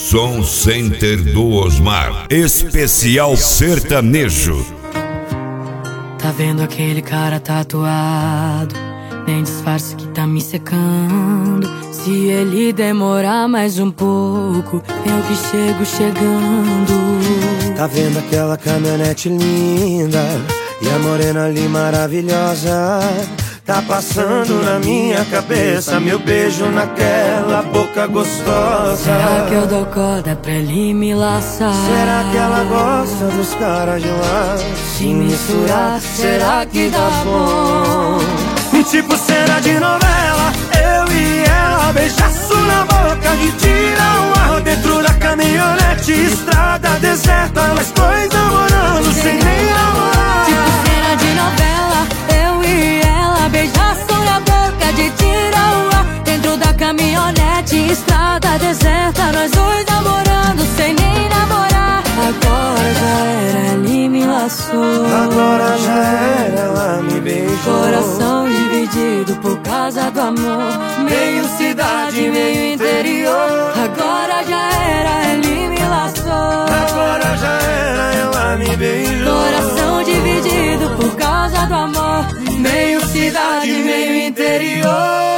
Som Center do Osmar. Especial sertanejo. Tá vendo aquele cara tatuado? Nem disfarce que tá me secando. Se ele demorar mais um pouco, eu que chego chegando. Tá vendo aquela caminhonete linda e a morena ali maravilhosa? Tá passando na minha cabeça meu beijo naquela boca gostosa. Será que eu dou corda pra ele me laçar? Será que ela gosta dos caras de lá? Se misturar, será que dá bom? Tipo cena de novela, eu e ela, beijaço na boca de tira o ar dentro da caminhonete, estrada deserta, nós dois namorando sem nem namorar. Tipo cena de novela, eu e ela, beijaço na boca de tira o ar dentro da caminhonete, estrada deserta, nós dois namorando sem nem namorar. Agora já era, ele me laçou. Agora já era, ela me beijou. Coração dividido por causa do amor, meio cidade, meio interior. Agora já era, ele me laçou. Agora já era, ela me beijou. Coração dividido por causa do amor, meio cidade, meio interior.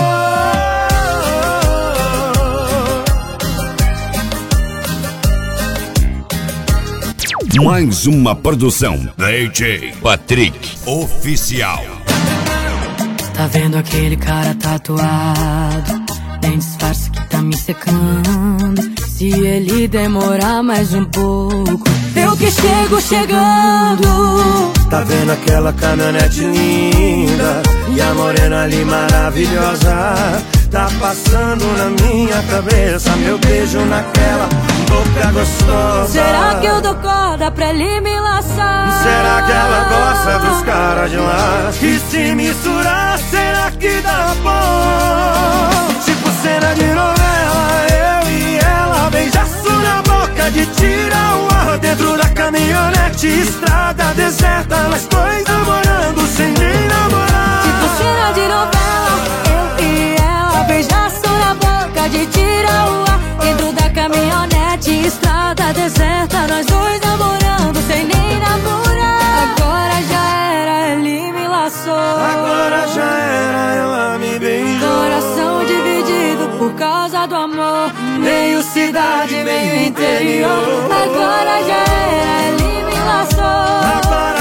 Mais uma produção DJ Patrick Oficial. Tá vendo aquele cara tatuado? Nem disfarce que tá me secando. Se ele demorar mais um pouco, eu que chego chegando. Tá vendo aquela caminhonete linda e a morena ali maravilhosa? Tá passando na minha cabeça meu beijo naquela boca gostosa. Será que eu dou corda pra ele me laçar? Será que ela gosta dos caras de lá? E se misturar, será que dá bom? Tipo cena de novela, eu e ela, beijaço na boca de tira o ar dentro da caminhonete, estrada deserta, nós dois namorando sem nem namorar. Tipo cena de novela, eu e ela, beijaço na boca de tira o ar dentro da caminhonete, estrada deserta, nós dois namorando sem nem namorar. Agora já era, ele me laçou. Agora já era, ela me beijou. Coração dividido por causa do amor, meio cidade, meio interior. Agora já era, ele me laçou. Agora